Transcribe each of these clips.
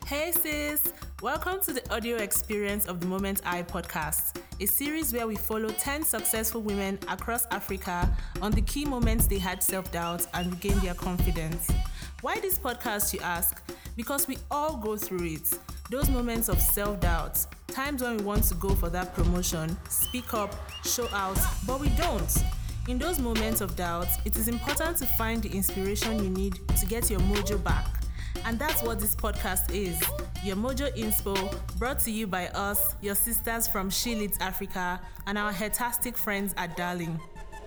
Hey sis! Welcome to the audio experience of the Moment I podcast, a series where we follow 10 successful women across Africa on the key moments they had self-doubt and regained their confidence. Why this podcast, you ask? Because we all go through it. Those moments of self-doubt, times when we want to go for that promotion, speak up, show out, but we don't. In those moments of doubt, it is important to find the inspiration you need to get your mojo back. And that's what this podcast is, your Mojo Inspo, brought to you by us, your sisters from She Leads Africa, and our hetastic friends at Darling.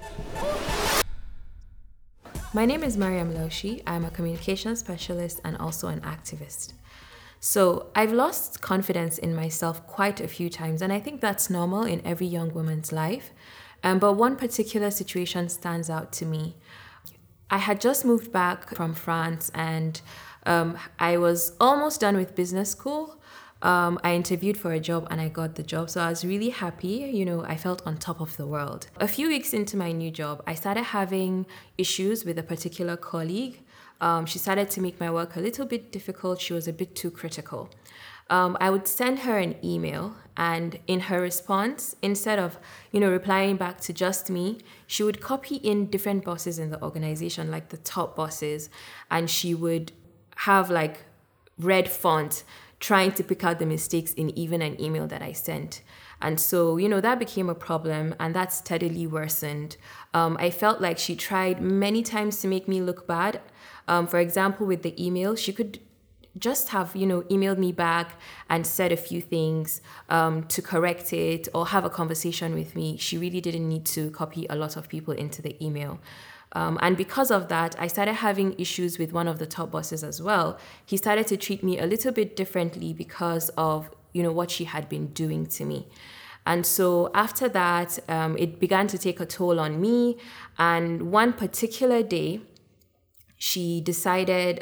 My name is Mariam Laushi. I'm a communication specialist and also an activist. So I've lost confidence in myself quite a few times, and I think that's normal in every young woman's life. But one particular situation stands out to me. I had just moved back from France and I was almost done with business school. I interviewed for a job and I got the job. So I was really happy. I felt on top of the world. A few weeks into my new job, I started having issues with a particular colleague. She started to make my work a little bit difficult. She was a bit too critical. I would send her an email, and in her response, instead of, replying back to just me, she would copy in different bosses in the organization, like the top bosses, and she would have like red font trying to pick out the mistakes in even an email that I sent. And so, that became a problem, and that steadily worsened. I felt like she tried many times to make me look bad. For example, with the email, she could just have, emailed me back and said a few things to correct it or have a conversation with me. She really didn't need to copy a lot of people into the email. And because of that, I started having issues with one of the top bosses as well. He started to treat me a little bit differently because of, what she had been doing to me. And so after that, it began to take a toll on me. And one particular day, she decided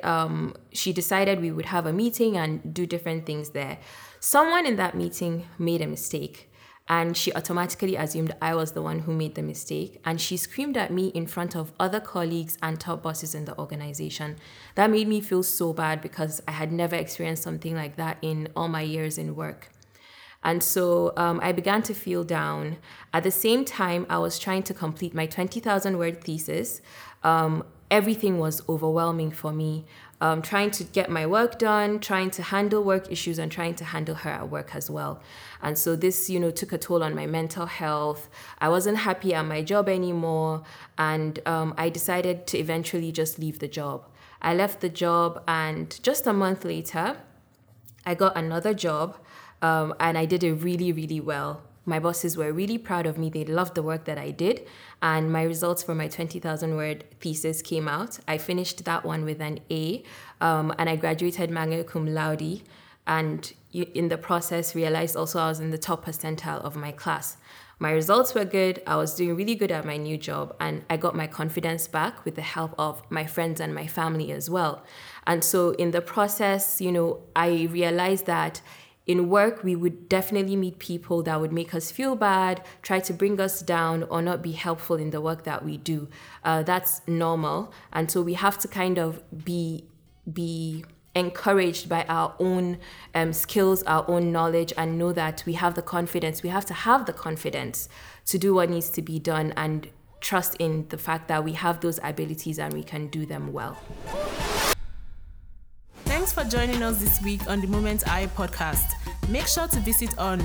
we would have a meeting and do different things there. Someone in that meeting made a mistake, and she automatically assumed I was the one who made the mistake, and she screamed at me in front of other colleagues and top bosses in the organization. That made me feel so bad because I had never experienced something like that in all my years in work. And so I began to feel down. At the same time, I was trying to complete my 20,000 word thesis. Everything was overwhelming for me. Trying to get my work done, trying to handle work issues, and trying to handle her at work as well. And so this, took a toll on my mental health. I wasn't happy at my job anymore. And I decided to eventually just leave the job. I left the job, and just a month later, I got another job. And I did it really, really well. My bosses were really proud of me. They loved the work that I did. And my results for my 20,000 word thesis came out. I finished that one with an A. And I graduated magna cum laude. And in the process, realized also I was in the top percentile of my class. My results were good. I was doing really good at my new job. And I got my confidence back with the help of my friends and my family as well. And so in the process, I realized that in work, we would definitely meet people that would make us feel bad, try to bring us down, or not be helpful in the work that we do. That's normal. And so we have to kind of be encouraged by our own skills, our own knowledge, and know that we have the confidence. We have to have the confidence to do what needs to be done and trust in the fact that we have those abilities and we can do them well. Thanks for joining us this week on the Moment I podcast. Make sure to visit on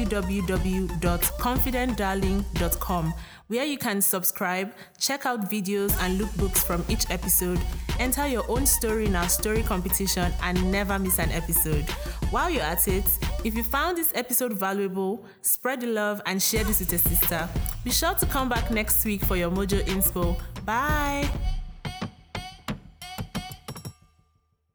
www.confidentdarling.com, where you can subscribe, check out videos and lookbooks from each episode, enter your own story in our story competition, and never miss an episode. While you're at it, if you found this episode valuable, spread the love and share this with a sister. Be sure to come back next week for your Mojo Inspo. Bye!